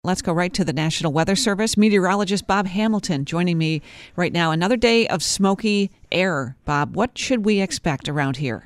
Let's go right to the National Weather Service. Meteorologist Bob Hamilton joining me right now. Another day of smoky air. Bob, what should we expect around here?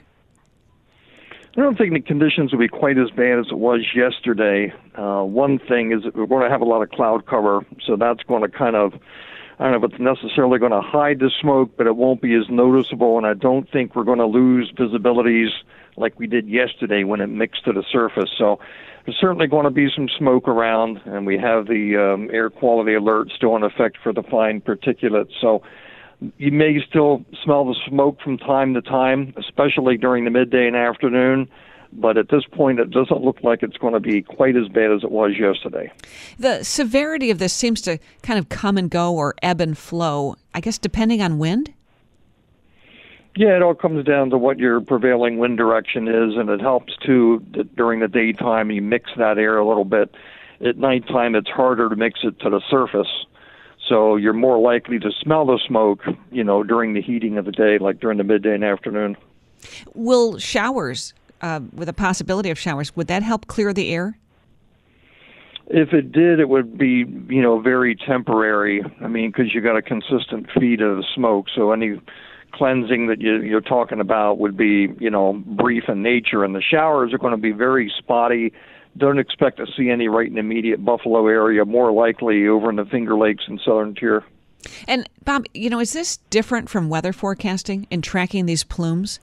I don't think the conditions will be quite as bad as it was yesterday. One thing is that we're going to have a lot of cloud cover, so that's going to kind of, I don't know if it's necessarily going to hide the smoke, but it won't be as noticeable, and I don't think we're going to lose visibilities like we did yesterday when it mixed to the surface. So there's certainly going to be some smoke around, and we have the air quality alert still in effect for the fine particulates. So you may still smell the smoke from time to time, especially during the midday and afternoon. But at this point, it doesn't look like it's going to be quite as bad as it was yesterday. The severity of this seems to kind of come and go or ebb and flow, I guess, depending on wind? Yeah, it all comes down to what your prevailing wind direction is, and it helps, too, that during the daytime you mix that air a little bit. At nighttime, it's harder to mix it to the surface. So you're more likely to smell the smoke, during the heating of the day, like during the midday and afternoon. Will showers, with a possibility of showers, would that help clear the air? If it did, it would be, very temporary. I mean, because you got a consistent feed of the smoke. So any cleansing that you're talking about would be, brief in nature. And the showers are going to be very spotty. Don't expect to see any right in the immediate Buffalo area, more likely over in the Finger Lakes and southern tier. And, Bob, is this different from weather forecasting in tracking these plumes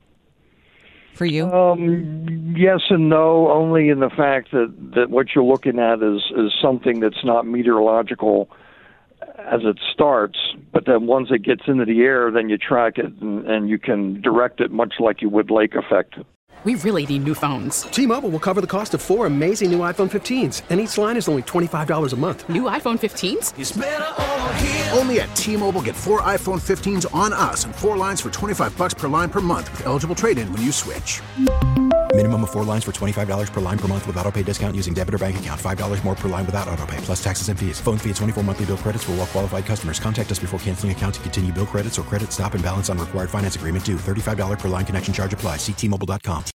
for you? Yes and no, only in the fact that what you're looking at is something that's not meteorological as it starts, but then once it gets into the air, then you track it and you can direct it much like you would lake effect. We really need new phones. T-Mobile will cover the cost of 4 amazing new iPhone 15s, and each line is only $25 a month. New iPhone 15s? It's better over here. Only at T-Mobile, get 4 iPhone 15s on us and 4 lines for $25 per line per month with eligible trade-in when you switch. Minimum of 4 lines for $25 per line per month with autopay discount using debit or bank account. $5 more per line without autopay, plus taxes and fees. Phone fee at 24 monthly bill credits for well-qualified customers. Contact us before canceling account to continue bill credits or credit stop and balance on required finance agreement due. $35 per line connection charge applies. See T-Mobile.com.